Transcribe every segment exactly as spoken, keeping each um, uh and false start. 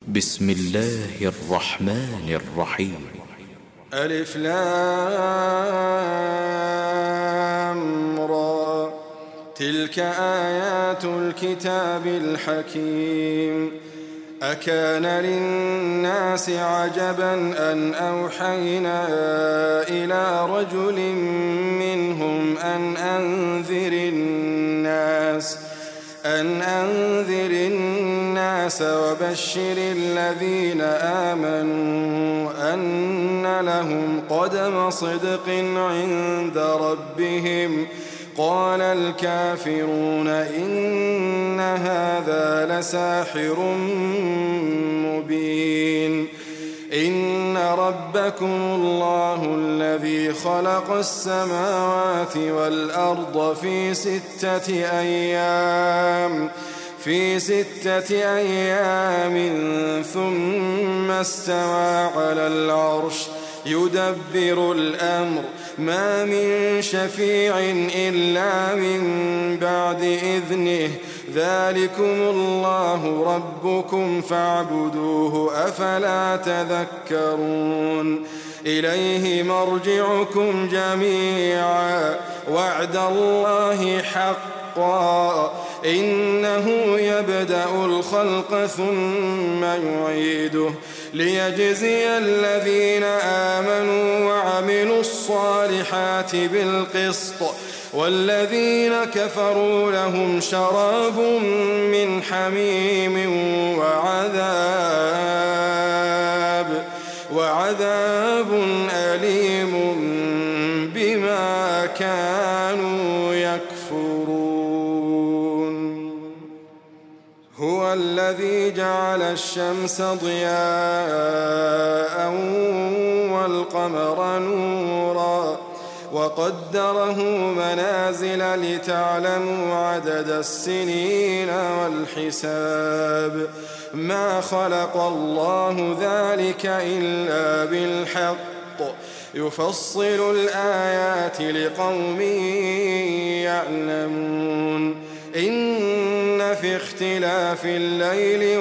بسم الله الرحمن الرحيم. ألف لام را، تلك آيات الكتاب الحكيم. أكان للناس عجبا أن أوحينا إلى رجل منهم أن أنذر الناس أن أنذر الناس وبشر الذين آمنوا أن لهم قدم صدق عند ربهم. قال الكافرون إن هذا لساحر مبين. إن ربكم الله الذي خلق السماوات والأرض في ستة أيام في ستة أيام ثم استوى على العرش يدبر الأمر ما من شفيع إلا من بعد إذنه. ذلكم الله ربكم فاعبدوه أفلا تذكرون. إليه مرجعكم جميعا وعد الله حقا إنه يبدأ الخلق ثم يعيده ليجزي الذين آمنوا وعملوا الصالحات بالقسط والذين كفروا لهم شراب من حميم وعذاب وعذاب أليم بما كانوا يكفرون. هو الذي جعل الشمس ضياء والقمر نورا وقدره منازل لتعلموا عدد السنين والحساب. ما خلق الله ذلك إلا بالحق يفصل الآيات لقوم يعلمون. إن في اختلاف الليل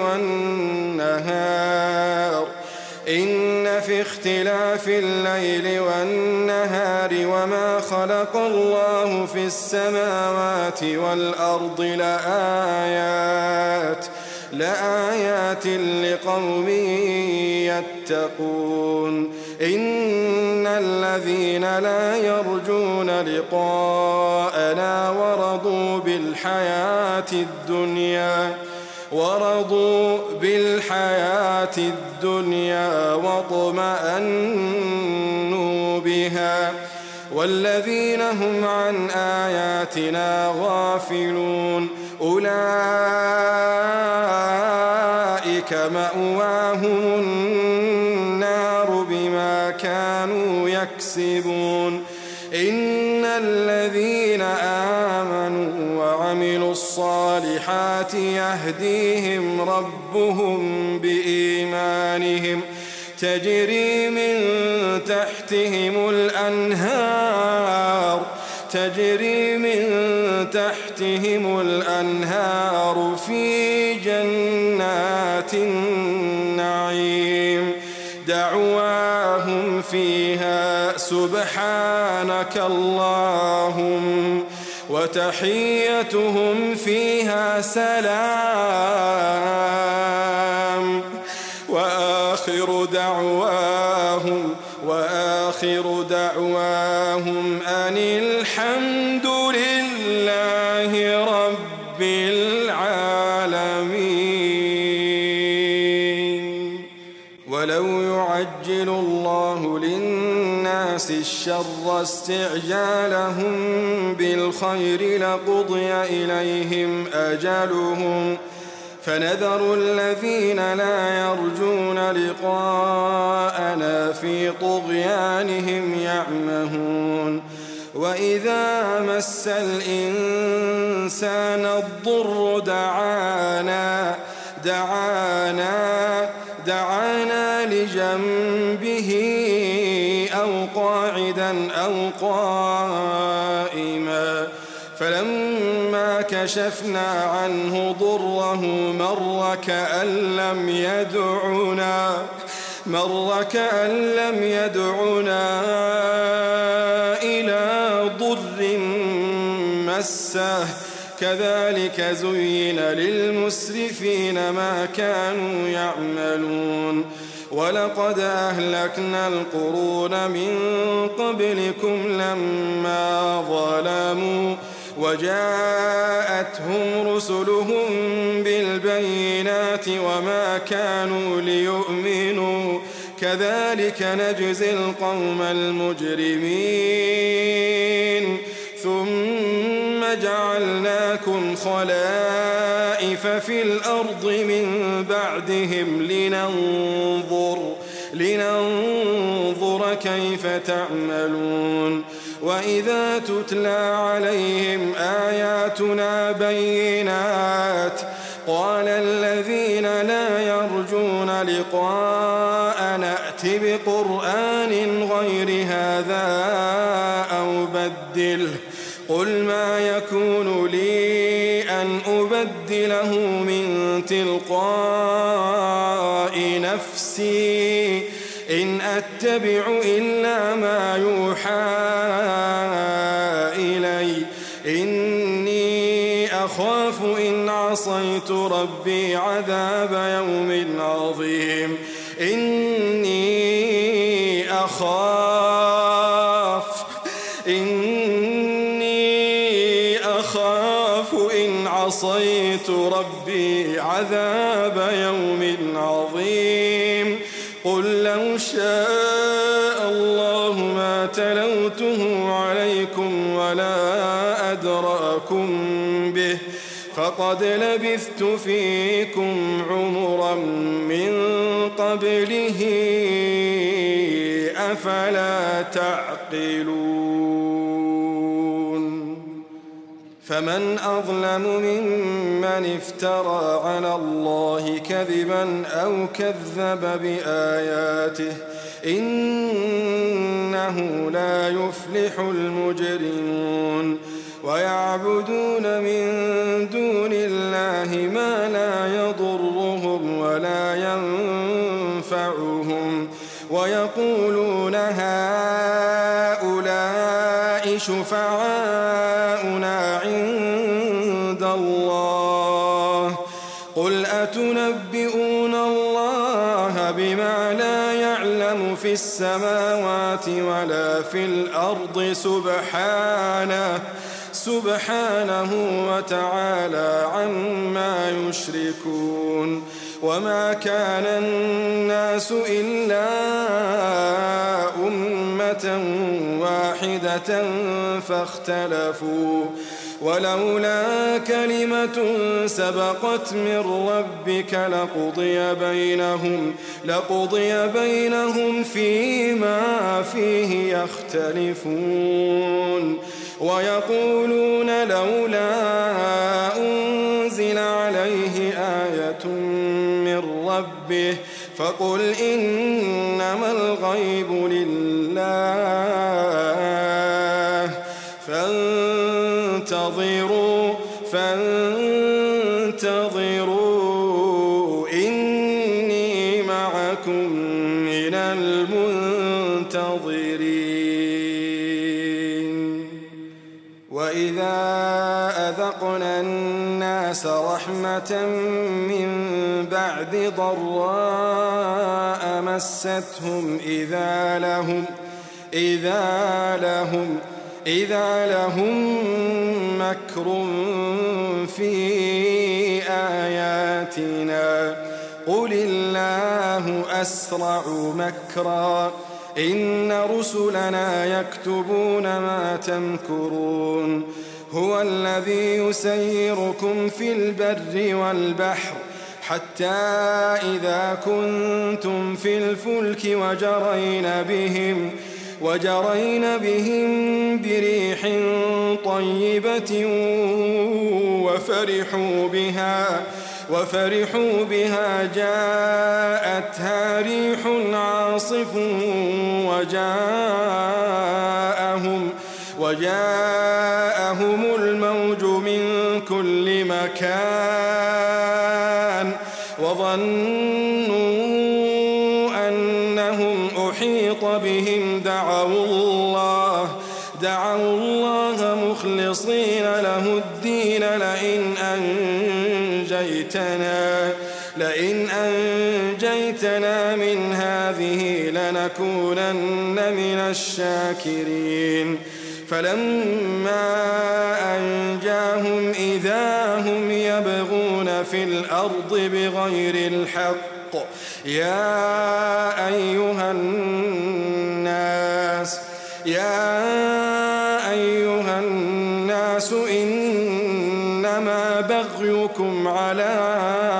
والنهار إن في اختلاف الليل والنهار وما خلق الله في السماوات والأرض لآيات لآيات لقوم يتقون. إن الذين لا يرجون لقاءنا ورضوا بالحياة الدنيا ورضوا بالحياة الدنيا واطمأنوا بها والذين هم عن آياتنا غافلون أولئك مأواهم النار بما كانوا يكسبون. إن الذين آمنوا وعملوا الصالحات يهديهم ربهم بإيمانهم تجري من تحتهم الأنهار تجري من تحتهم الأنهار في جنات النعيم. دعواهم فيها سبحانك اللهم وتحيتهم فيها سلام وآخر دعواهم وآخر دعواهم أن الحمد لله رب العالمين. ولو يعجل الله للناس الشر استعجالهم بالخير لقضي إليهم أجلهم فنذر الذين لا يرجون لقاءنا في طغيانهم يعمهون. وإذا مس الإنسان الضر دعانا دعانا دعانا لجنبه أو قاعدا أو قائما فلما كان فكشفنا عنه ضره مر كأن لم يدعنا مر كأن لم يدعنا إلى ضر مسه كذلك زين للمسرفين ما كانوا يعملون ولقد أهلكنا القرون من قبلكم لما ظلموا وجاءتهم رسلهم بالبينات وما كانوا ليؤمنوا كذلك نجزي القوم المجرمين ثم جعلناكم خلائف في الأرض من بعدهم لننظر لننظر كيف تعملون وإذا تتلى عليهم آياتنا بينات قال الذين لا يرجون لقاء نأت بقرآن غير هذا أو بدله قل ما يكون لي أن أبدله من تلقاء نفسي إن أتبع إلا ما يوحى إلي إني أخاف إن عصيت ربي عذاب يوم عظيم إني أخاف إني أخاف إن عصيت ربي عذاب يوم عظيم قل لو شاء الله ما تلوته عليكم ولا أدراكم به فقد لبثت فيكم عمرا من قبله أفلا تعقلون فمن أظلم ممن افترى على الله كذبا أو كذب بآياته إنه لا يفلح المجرمون ويعبدون من دون الله ما لا يضرهم ولا ينفعهم ويقولون هؤلاء شفعاؤنا عند الله قل أتنبئون الله بما لا يعلم في السماوات ولا في الأرض سبحانه سبحانه وتعالى عما يشركون وما كان الناس إلا أمة واحدة فاختلفوا ولولا كلمة سبقت من ربك لقضي بينهم لقضي بينهم فيما فيه يختلفون ويقولون لولا أنزل عليه آية من ربه فقل إنما الغيب لله فانتظروا فانتظروا إني معكم من المنتظرين وإذا أذقنا الناس رحمة من بعد ضراء مستهم إذا لهم إذا لهم إذا لهم مكر في آياتنا قل الله أسرع مكرا إن رسلنا يكتبون ما تمكرون هو الذي يسيركم في البر والبحر حتى إذا كنتم في الفلك وجرين بهم وجرين بهم بريح طيبة وفرحوا بها وفرحوا بها جاءتها ريح عاصف وجاءهم وجاءهم الموج من كل مكان وظنوا أنهم أحيط بهم دعوا الله دعوا الله مخلصين له الدين لئن أنجيتنا لئن أنجيتنا من هذه لنكونن من الشاكرين فلما أنجاهم إذا هم يبغون في الأرض بغير الحق يا أيها الناس يا أيها الناس إنما بغيكم على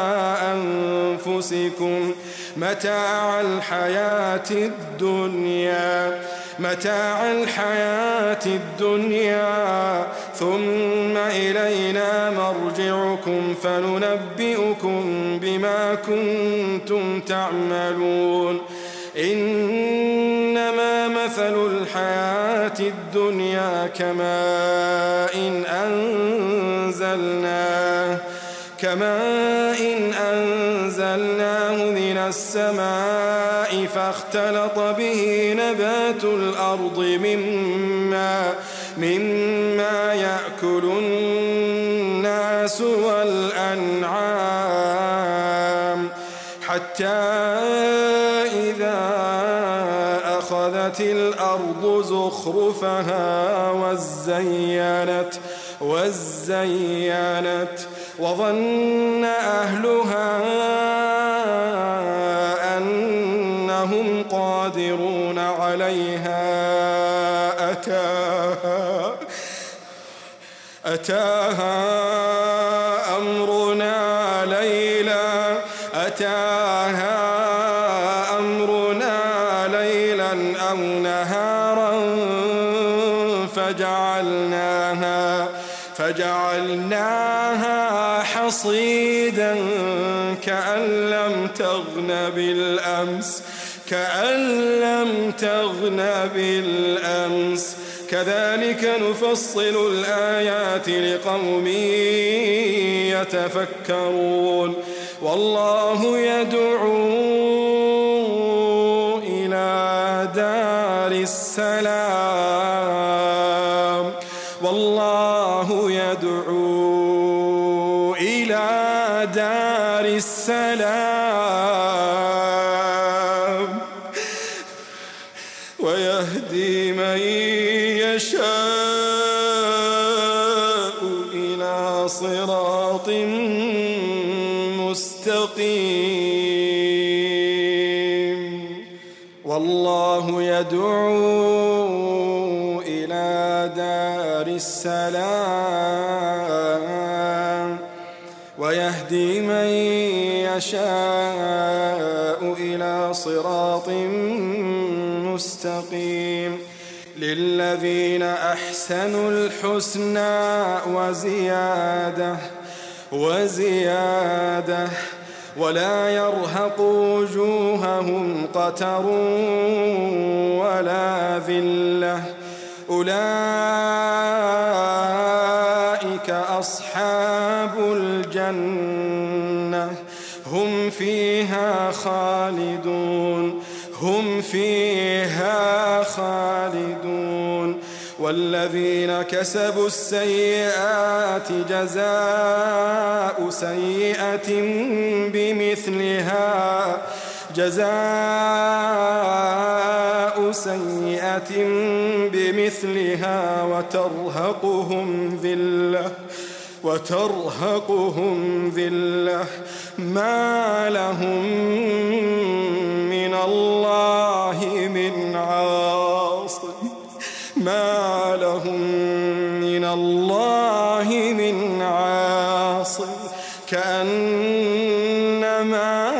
أنفسكم متاع الحياة الدنيا متاع الحياة الدنيا ثم إلينا مرجعكم فننبئكم بما كنتم تعملون إنما مثل الحياة الدنيا كماء إن أنزلناه كماء إن أنزلناه من السماء فاختلط به نبات الأرض مما مما يأكل الناس والأنعام حتى إذا أخذت الأرض زخرفها وزينت وزينت وظن أهلها أنهم قادرون عليها أتاها أتاها أمرنا ليلا أتاها أمرنا ليلا أو نهارا فجعلناها فجعلناها حصيدا كأن لم تغن بالأمس كأن لم تغن بالأمس كذلك نفصل الآيات لقوم يتفكرون والله يدعو إلى دار السلام والله يدعو إلى دار السلام ويهدي من يشاء إلى صراط مستقيم والله يدعو إلى دار السلام ويهدي من يشاء إلى صراط مستقيم للذين أحسنوا الحسنى وزيادة وزيادة ولا يرهق وجوههم قتر ولا ذلة أولئك أصحاب الجنة هم فيها خالدون هم فيها خالدون والذين كسبوا السيئات جزاء سيئة بمثلها جزاء سيئة بمثلها وترهقهم ذلة وترهقهم ذلة ما لهم من الله من عاصم ما لهم من الله من عاصم كأنما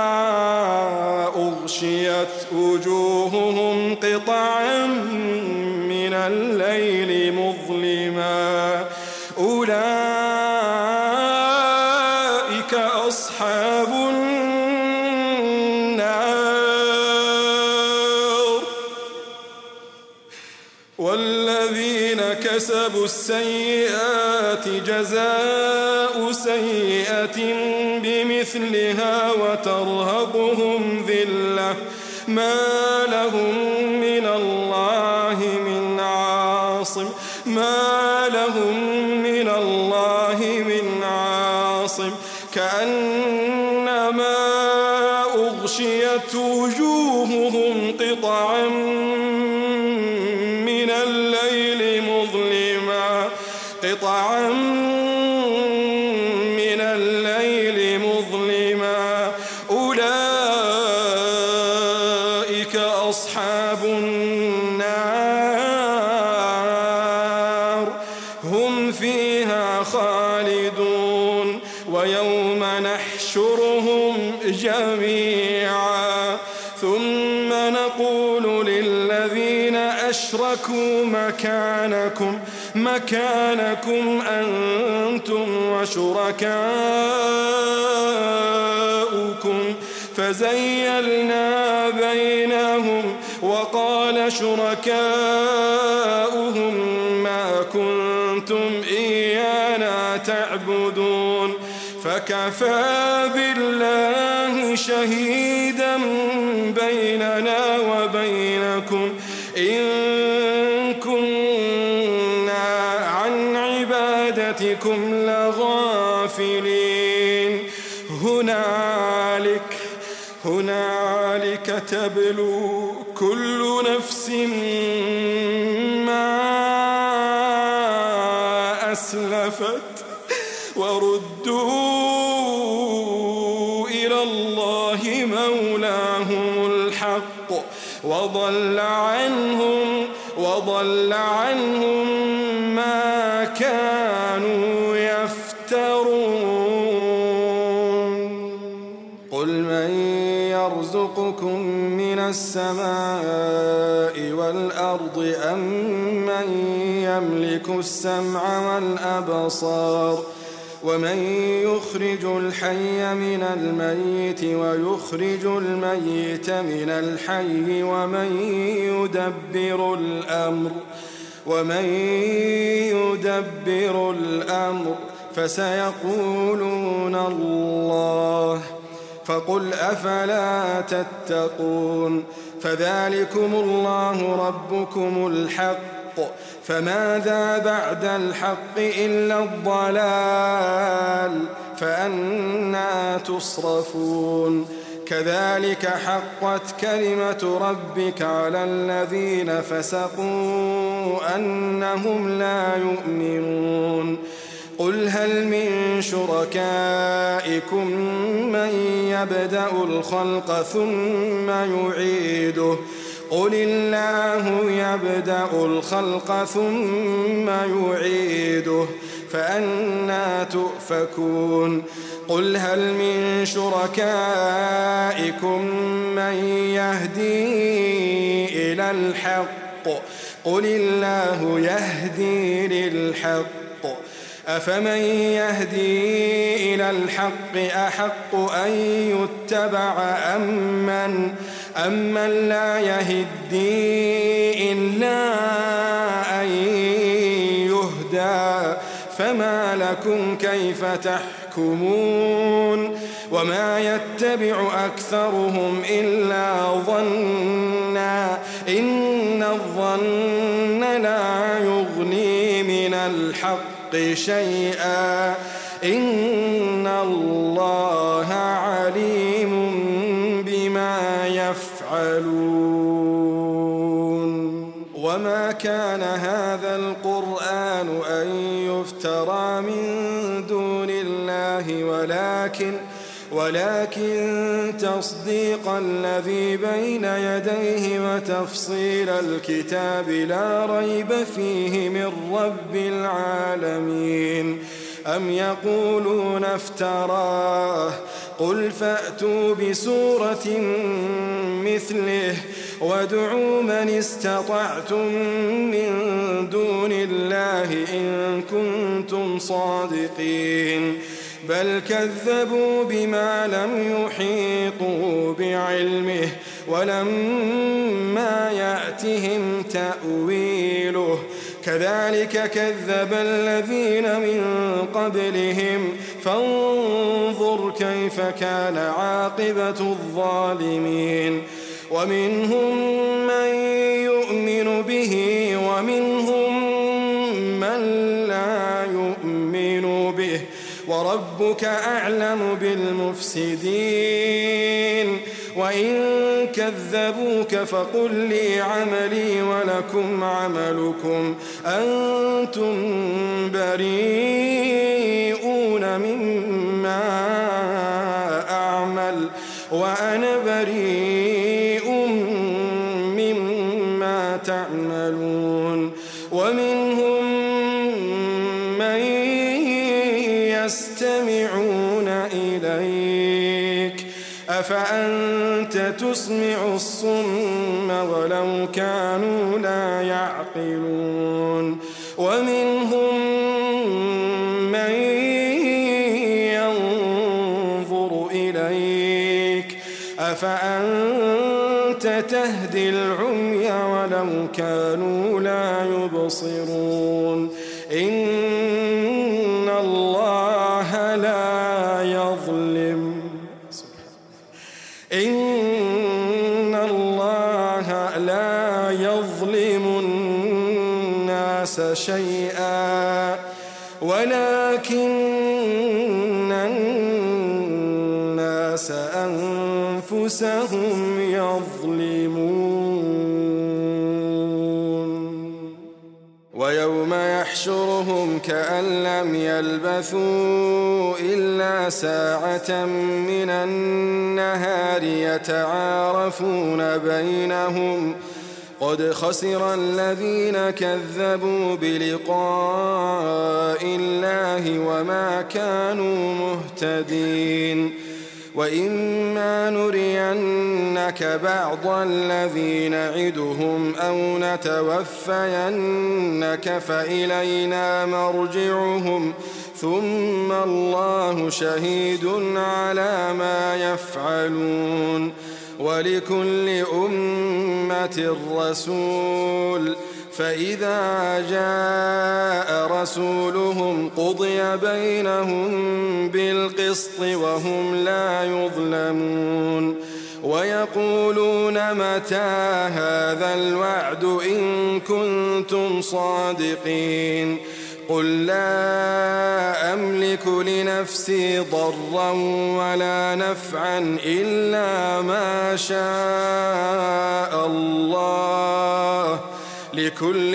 أغشيت وجوههم قطعا من الليل مظلما أولئك أصحاب النار والذين كسبوا السيئات جزاء سيئة بمثلها وترهقهم ذلة ما لهم من الله من عاصم ما لهم من الله من عاصم كأنما أغشيت وجوههم قطعا من الليل مظلما قطعا من الليل مظلما أولئك أصحاب النار هم فيها خالدون ويوم نحشرهم جميعا ثم نقول للذين أشركوا مكانكم مكانكم أنتم وشركاؤكم فزيلنا بينهم وقال شركاؤهم ما كنتم إيانا تعبدون فكفى بالله شهيدا بيننا وبينكم إن كنا عن عبادتكم لغافلين هنالك هنالك تبلو كل نفس ما أسلفت وردوا إلى الله مولاهم الحق وضل عنهم وضل عنهم ما كانوا يفترون قل من يرزقكم من السماء والأرض أم من يملك السمع والأبصار ومن يخرج الحي من الميت ويخرج الميت من الحي ومن يدبر الأمر ومن يدبر الأمر فسيقولون الله فقل أفلا تتقون فذلكم الله ربكم الحق فماذا بعد الحق إلا الضلال فأنى تصرفون كذلك حقت كلمة ربك على الذين فسقوا أنهم لا يؤمنون قل هل من شركائكم من يبدأ الخلق ثم يعيده قل الله يبدأ الخلق ثم يعيده فأنى تؤفكون قل هل من شركائكم من يهدي إلى الحق قل الله يهدي للحق أفمن يهدي إلى الحق أحق أن يتبع أمن أمن لا يهدي إلا أن يهدى فما لكم كيف تحكمون وما يتبع أكثرهم إلا ظنا إن الظن لا يغني من الحق شيئا إن الله عليم بما يفعلون وما كان هذا القرآن أن يفترى من دون الله ولكن ولكن تصديق الذي بين يديه وتفصيل الكتاب لا ريب فيه من رب العالمين أم يقولون افتراه قل فأتوا بسورة مثله وادعوا من استطعتم من دون الله إن كنتم صادقين بل كذبوا بما لم يحيطوا بعلمه ولما يأتهم تأويله كذلك كذب الذين من قبلهم فانظر كيف كان عاقبة الظالمين ومنهم من يؤمن به ومنهم من لا يؤمن به وربك أعلم بالمفسدين وإن كذبوك فقل لي عملي ولكم عملكم أنتم بريئون مما أعمل وأنا بريء مما تعملون ومنهم من يستمعون إليك أفأنت تسمع الصم ولو كانوا لا يعقلون ومنهم من ينظر إليك أفأنت تهدي العمي ولو كانوا لا يبصرون إن الله لا يظلم إن الله لا يظلم الناس شيئا ولكن الناس أنفسهم يظلمون ويوم يحشرهم كأن لم يلبثوا إلا ساعة من النهار يتعارفون بينهم قد خسر الذين كذبوا بلقاء الله وما كانوا مهتدين وإما نرينك بعض الذي نعدهم أو نتوفينك فإلينا مرجعهم ثم الله شهيد على ما يفعلون ولكل أمة رسول فإذا جاء رسولهم قضي بينهم بالقسط وهم لا يظلمون ويقولون متى هذا الوعد إن كنتم صادقين قل لا أملك لنفسي ضرا ولا نفعا إلا ما شاء الله لكل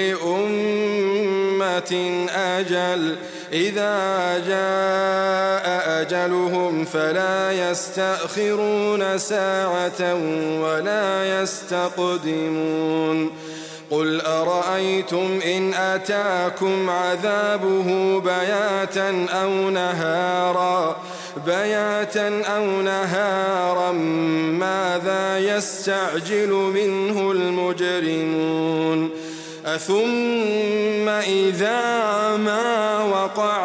أمة أجل إذا جاء أجلهم فلا يستأخرون ساعة ولا يستقدمون قل أرأيتم إن أتاكم عذابه بياتا أو نهارا بياتا أو نهارا ماذا يستعجل منه المجرمون أثم إذا ما وقع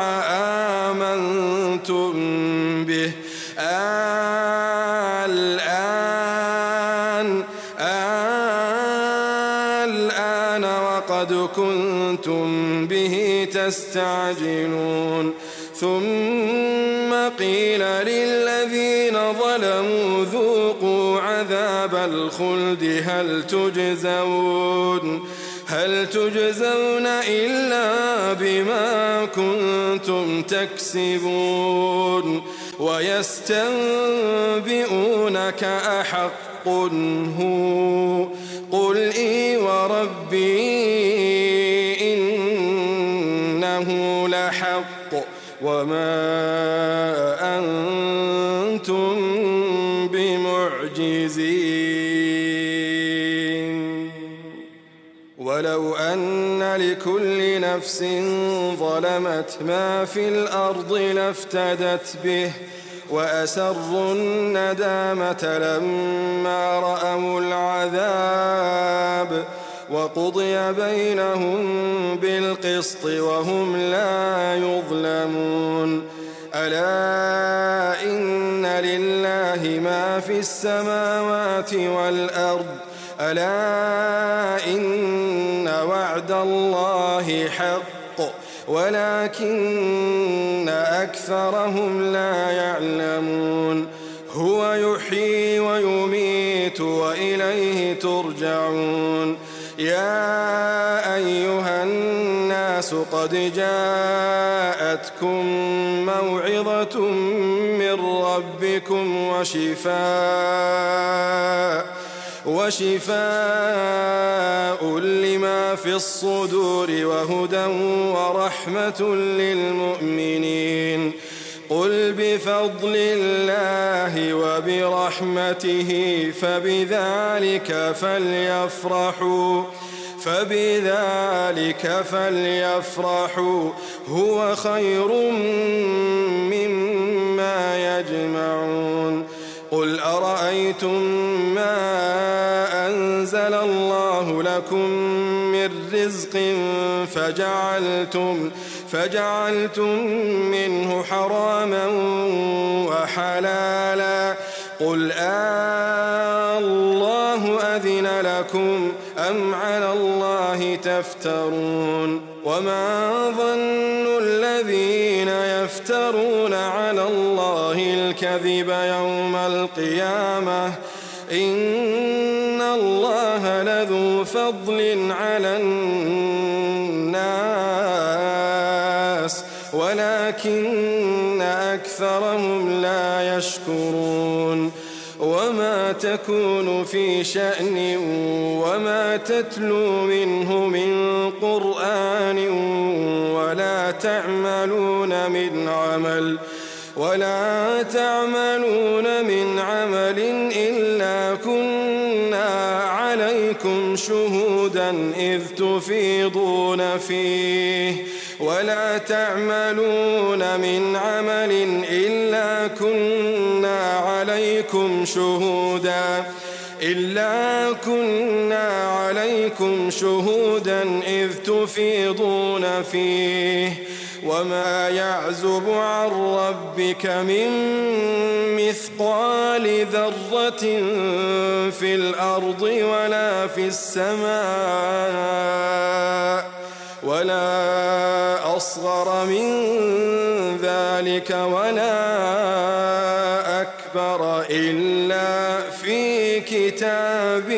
آمنتم به الآن الآن وقد كنتم به تستعجلون ثم قيل للذين ظلموا ذوقوا عذاب الخلد هل تجزون هل تجزون إلا بما كنتم تكسبون ويستنبئونك أحق هو قل إي وربي إنه لحق وما أنتم بمعجزين ولو أن لكل نفس ظلمت ما في الأرض لافتدت به وأسروا الندامة لما رأوا العذاب وقضي بينهم بالقسط وهم لا يظلمون ألا إن لله ما في السماوات والأرض ألا إن وعد الله حق ولكن أكثرهم لا يعلمون هو يحيي ويميت وإليه ترجعون يا أيها الناس قد جاءتكم موعظة من ربكم وشفاء وشفاء لما في الصدور وهدى ورحمة للمؤمنين قل بفضل الله وبرحمته فبذلك فليفرحوا فبذلك فليفرحوا هو خير مما يجمعون قل أرأيتم ما أنزل الله لكم من رزق فجعلتم فجعلتم منه حراما وحلالا قل آه الله أذن لكم أم على الله تفترون وما ظن الذين يفترون على الله الكذب يوم القيامة إن الله لذو فضل على الناس ولكن أكثرهم لا يشكرون وما تكون في شأن وما تتلو منه من قرآن ولا تعملون من عمل ولا تعملون من عمل إلا كنا عليكم شهودا إذ تفيضون فيه ولا تعملون من عمل إلا كنا عليكم شهودا إلا كنا عليكم شهودا إذ تفيضون فيه وما يعزب عن ربك من مثقال ذرة في الأرض ولا في السماء ولا أصغر من ذلك ولا أكبر إلا في كتاب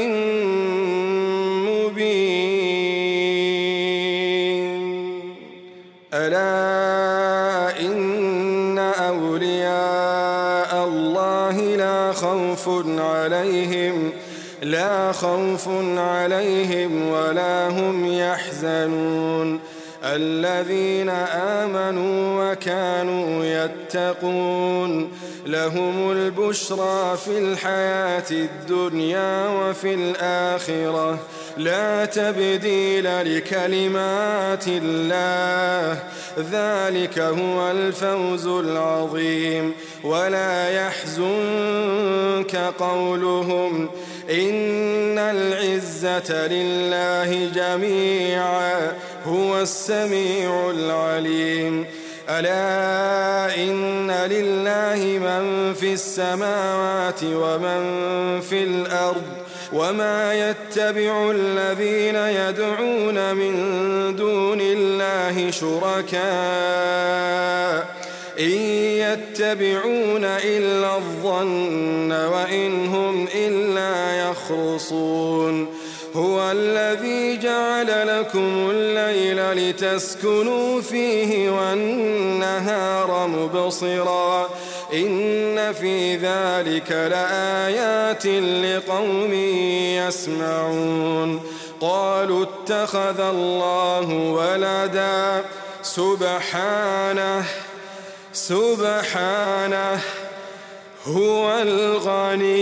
مبين ألا إن أولياء الله لا خوف عليهم لا خوف عليهم ولا هم يحزنون الذين آمنوا وكانوا يتقون لهم البشرى في الحياة الدنيا وفي الآخرة لا تبديل لكلمات الله ذلك هو الفوز العظيم ولا يحزنك قولهم إن العزة لله جميعا هو السميع العليم ألا إن لله من في السماوات ومن في الأرض وما يتبع الذين يدعون من دون الله شركاء إن يتبعون إلا الظن وإن هم إلا يخرصون هو الذي جعل لكم الليل لتسكنوا فيه والنهار مبصرا إن في ذلك لآيات لقوم يسمعون قالوا اتخذ الله ولدا سبحانه سبحانه هو الغني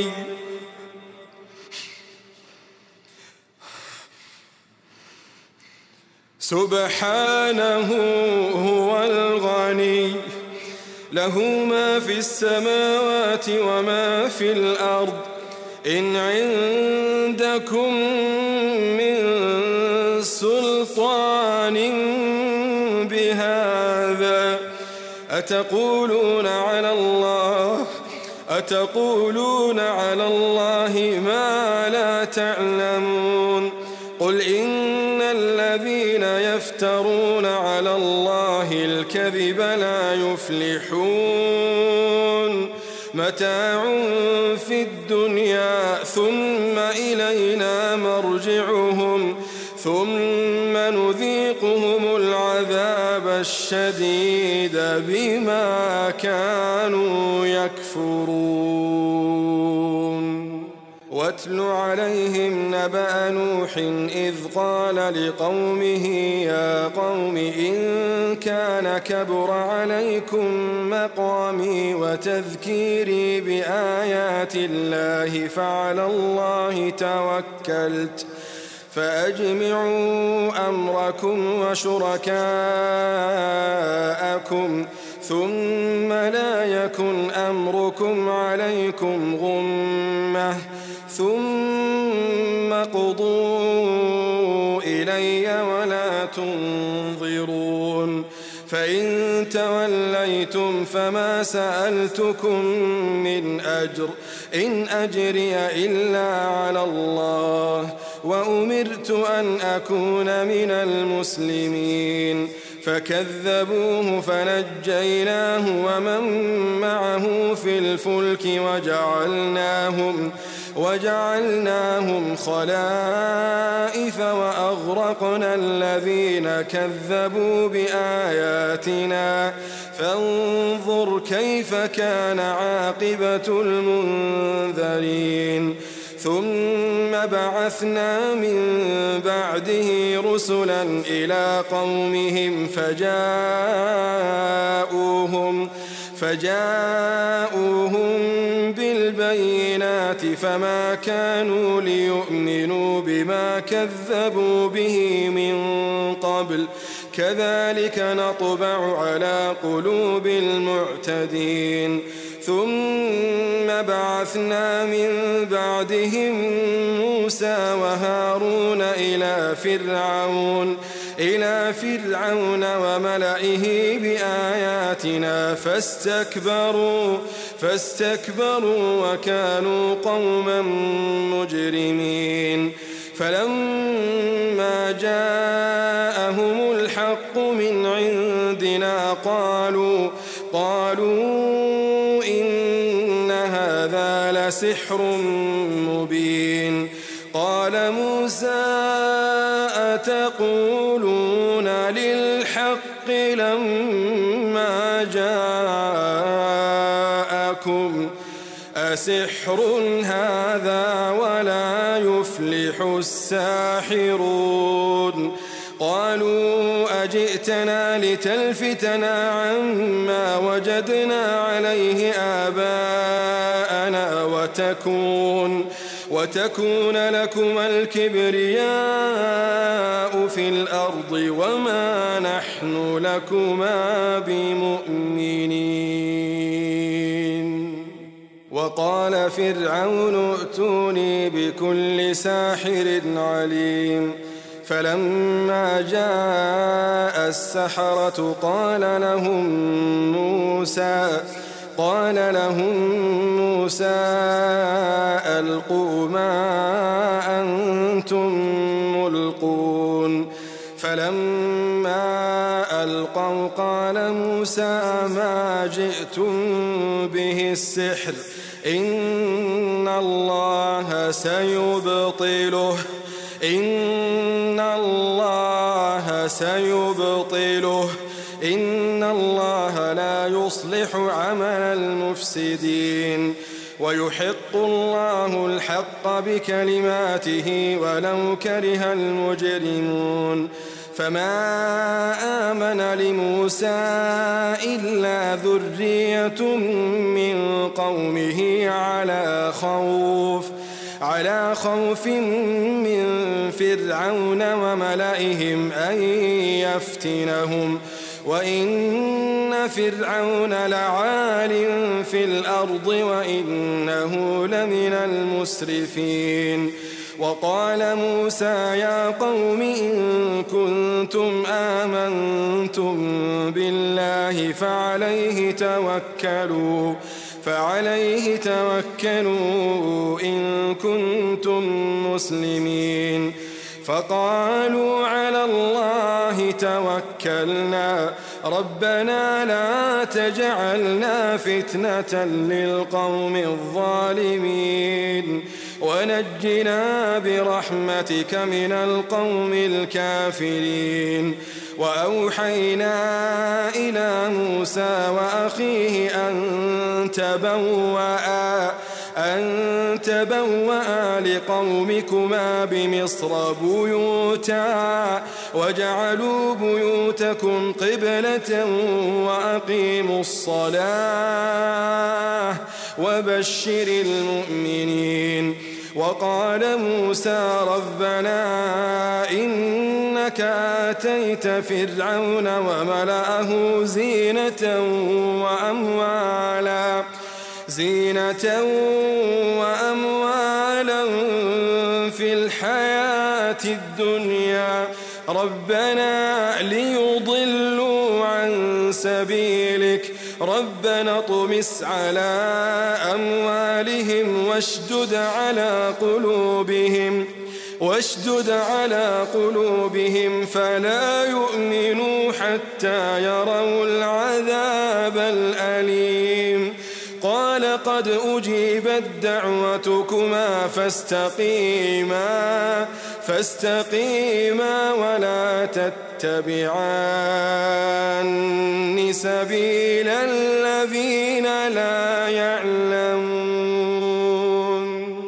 سبحانه هو الغني له ما في السماوات وما في الأرض إن عندكم من سلطان بهذا أتقولون على الله وتقولون على الله ما لا تعلمون قل إن الذين يفترون على الله الكذب لا يفلحون متاع في الدنيا ثم إلينا مرجعهم ثم نذيقهم العذاب الشديد بما كانوا يكفرون واتل عليهم نبأ نوح إذ قال لقومه يا قوم إن كان كبر عليكم مقامي وتذكيري بآيات الله فعلى الله توكلت فأجمعوا أمركم وشركاءكم ثم لا يكن أمركم عليكم غمة ثم قضوا إلي ولا تنظرون فإن توليتم فما سألتكم من أجر إن أجري إلا على الله وأمرت أن أكون من المسلمين فكذبوه فنجيناه ومن معه في الفلك وجعلناهم وجعلناهم خلائف وأغرقنا الذين كذبوا بآياتنا فانظر كيف كان عاقبة المنذرين ثم بعثنا من بعده رسلا إلى قومهم فجاءوهم فجاءوهم بالبينات فما كانوا ليؤمنوا بما كذبوا به من قبل كذلك نطبع على قلوب المعتدين ثم بعثنا من بعدهم موسى وهارون إلى فرعون إلى فرعون وملئه بآياتنا فاستكبروا فاستكبروا وكانوا قوما مجرمين فلما جاءهم الحق من عندنا قالوا قالوا إن هذا لسحر مبين قال موسى أتقولون للحق لما جاءكم أسحر هذا ولا يفلح الساحرون قالوا أجئتنا لتلفتنا عما وجدنا عليه آباءنا وتكون وتكون لكما الكبرياء في الأرض وما نحن لكما بمؤمنين وقال فرعون ائتوني بكل ساحر عليم فلما جاء السحرة قال لهم موسى قال لهم موسى ألقوا ما أنتم ملقون فلما ألقوا قال موسى ما جئتم به السحر إن الله سيبطله إن الله سيبطله إن الله لا يصلح عمل المفسدين ويحق الله الحق بكلماته ولو كره المجرمون فما آمن لموسى إلا ذرية من قومه على خوف على خوف من فرعون وملئهم أن يفتنهم وإن فرعون لعال في الأرض وإنه لمن المسرفين وقال موسى يا قوم إن كنتم آمنتم بالله فعليه توكلوا فعليه توكلوا إن كنتم مسلمين فقالوا على الله توكلنا ربنا لا تجعلنا فتنة للقوم الظالمين ونجنا برحمتك من القوم الكافرين وأوحينا إلى موسى وأخيه أن تبوأ أن تبوأ لقومكما بمصر بيوتا وجعلوا بيوتكم قبلة وأقيموا الصلاة وبشر المؤمنين وقال موسى ربنا إنك آتيت فرعون وملأه زينة وأموالا زينة وأموالا في الحياة الدنيا ربنا ليضلوا عن سبيلك ربنا اطمس على أموالهم واشدد على قلوبهم واشدد على قلوبهم فلا يؤمنوا حتى يروا العذاب الأليم قال قد أجيبت دعوتكما فاستقيما فاستقيما ولا تتبعان سبيل الذين لا يعلمون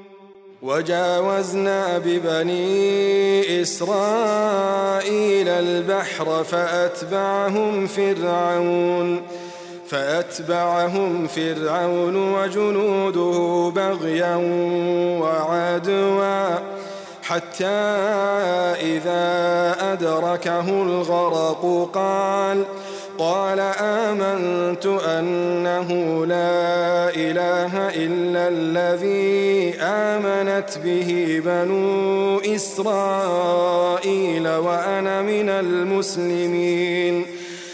وجاوزنا ببني إسرائيل البحر فأتبعهم فرعون فأتبعهم فرعون وجنوده بغيا وعدوا حتى إذا أدركه الغرق قال قال آمنت أنه لا إله إلا الذي آمنت به بنو إسرائيل وأنا من المسلمين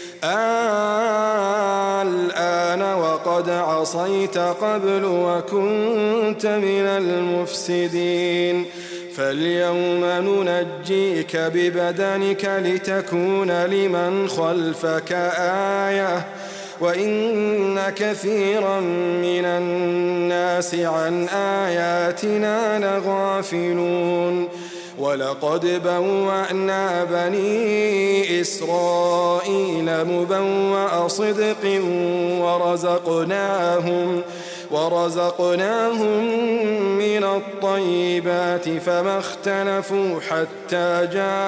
الآن وقد عصيت قبل وكنت من المفسدين فاليوم ننجيك ببدنك لتكون لمن خلفك آية وإن كثيرا من الناس عن آياتنا لغافلون ولقد بوأنا بني إسرائيل مبوأ صدق ورزقناهم ورزقناهم من الطيبات فما اختلفوا حتى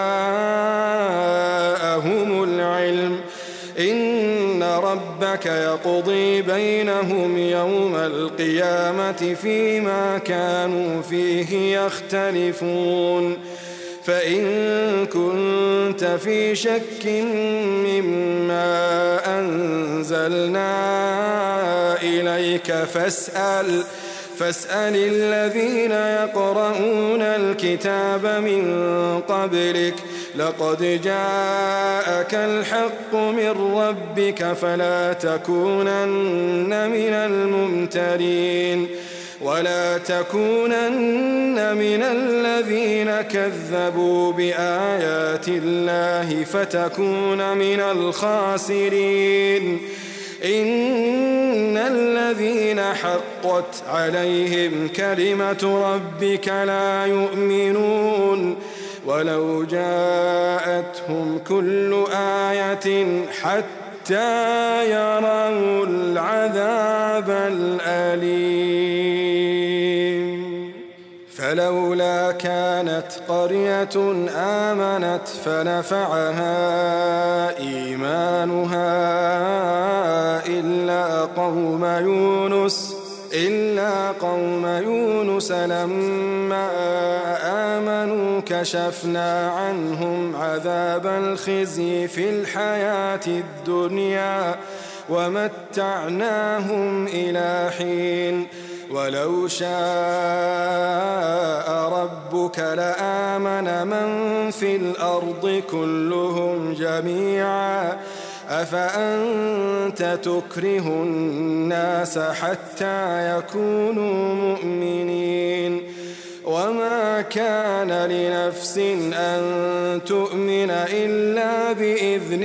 جاءهم العلم إن ربك يقضي بينهم يوم القيامة فيما كانوا فيه يختلفون فإن كنت في شك مما أنزلنا إليك فاسأل فاسأل الذين يقرؤون الكتاب من قبلك لقد جاءك الحق من ربك فلا تكونن من الممترين ولا تكونن من الذين كذبوا بآيات الله فتكون من الخاسرين إن الذين حقت عليهم كلمة ربك لا يؤمنون ولو جاءتهم كل آية حتى يروا العذاب الأليم فلولا كانت قرية آمنت فنفعها إيمانها إلا قوم يونس إلا قوم يونس لما آمنوا كشفنا عنهم عذاب الخزي في الحياة الدنيا ومتعناهم إلى حين ولو شاء ربك لآمن من في الأرض كلهم جميعا أفأنت تكره الناس حتى يكونوا مؤمنين وما كان لنفس أن تؤمن إلا بإذن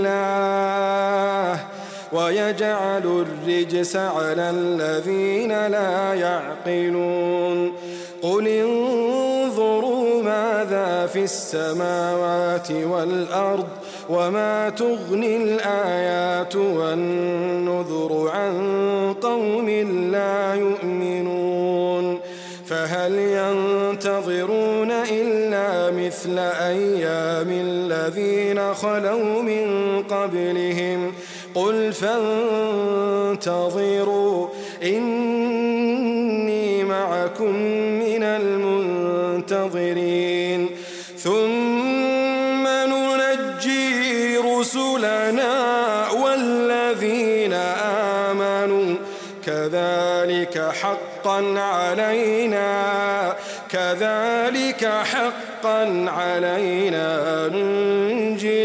الله ويجعل الرجس على الذين لا يعقلون قل انظروا ماذا في السماوات والأرض وما تغني الآيات والنذر عن قوم لا يؤمنون فهل ينتظرون إلا مثل أيام الذين خلوا من قبلهم قل فانتظروا إني معكم من المنتظرين ثم ننجي رسلنا والذين آمنوا كذلك حقا علينا كذلك حقا علينا ننجي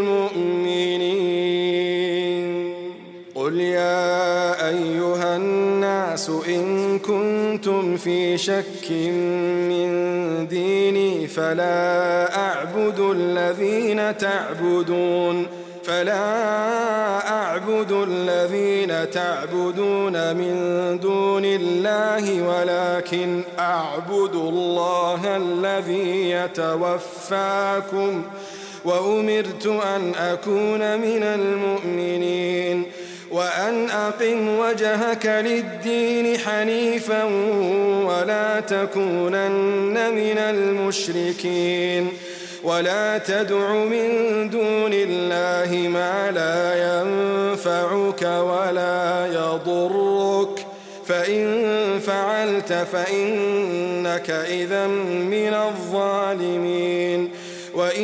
المؤمنين قل يا أيها الناس إن كنتم في شك من ديني فلا أعبد الذين تعبدون فلا أعبد الذين تعبدون من دون الله ولكن أعبد الله الذي يتوفاكم وأمرت أن أكون من المؤمنين وأن أقم وجهك للدين حنيفا ولا تكونن من المشركين ولا تدع من دون الله ما لا ينفعك ولا يضرك فإن فعلت فإنك إذا من الظالمين وإن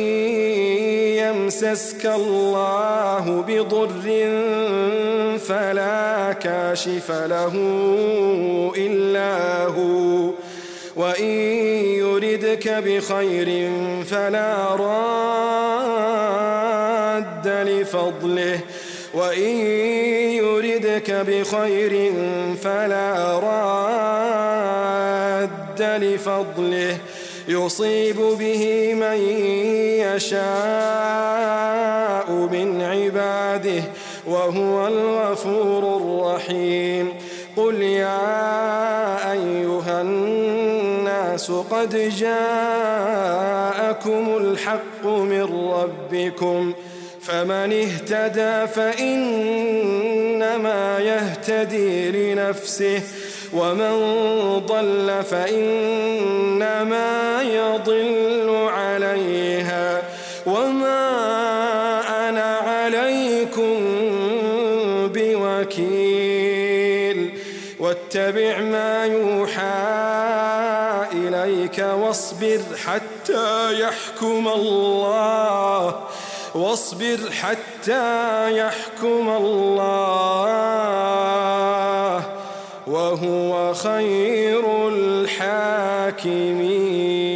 يمسسك الله بضر فلا كاشف له إلا هو وإن يردك بخير فلا راد لفضله وإن يردك بخير فلا راد لفضله يصيب به من يشاء من عباده وهو الغفور الرحيم قل يا أيها الناس قد جاءكم الحق من ربكم فمن اهتدى فإنما يهتدي لنفسه ومن ضل فإنما يضل عليها وما أنا عليكم بوكيل واتبع ما يوحى إليك واصبر حتى يحكم الله واصبر حتى يحكم الله وهو خير الحاكمين.